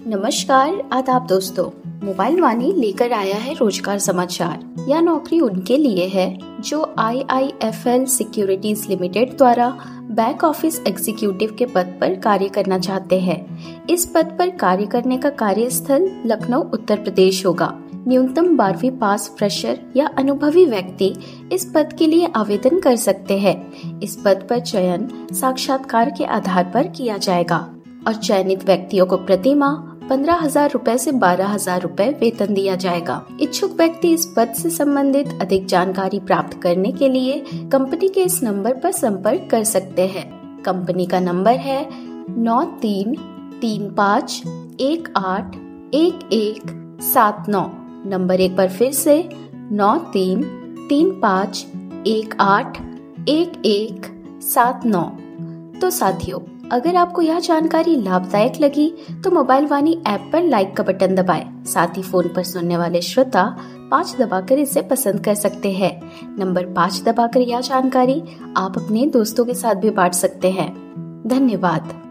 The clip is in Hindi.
नमस्कार, आदाब दोस्तों। मोबाइल वाणी लेकर आया है रोजगार समाचार। यह नौकरी उनके लिए है जो IIFL सिक्योरिटीज लिमिटेड द्वारा बैक ऑफिस एग्जीक्यूटिव के पद पर कार्य करना चाहते हैं। इस पद पर कार्य करने का कार्यस्थल लखनऊ उत्तर प्रदेश होगा। न्यूनतम 12वीं पास फ्रेशर या अनुभवी व्यक्ति इस पद के लिए आवेदन कर सकते हैं। इस पद पर चयन साक्षात्कार के आधार पर किया जाएगा और चयनित व्यक्तियों को प्रति माह 15,000 रूपए से 12,000 रूपए वेतन दिया जाएगा। इच्छुक व्यक्ति इस पद से संबंधित अधिक जानकारी प्राप्त करने के लिए कंपनी के इस नंबर पर संपर्क कर सकते हैं। कंपनी का नंबर है 9335181179। नंबर एक बार फिर से 9335181179। तो साथियों, अगर आपको यह जानकारी लाभदायक लगी तो मोबाइल वाणी ऐप पर लाइक का बटन दबाएं। साथ ही फोन पर सुनने वाले श्रोता 5 दबाकर इसे पसंद कर सकते हैं। नंबर 5 दबाकर यह जानकारी आप अपने दोस्तों के साथ भी बांट सकते हैं। धन्यवाद।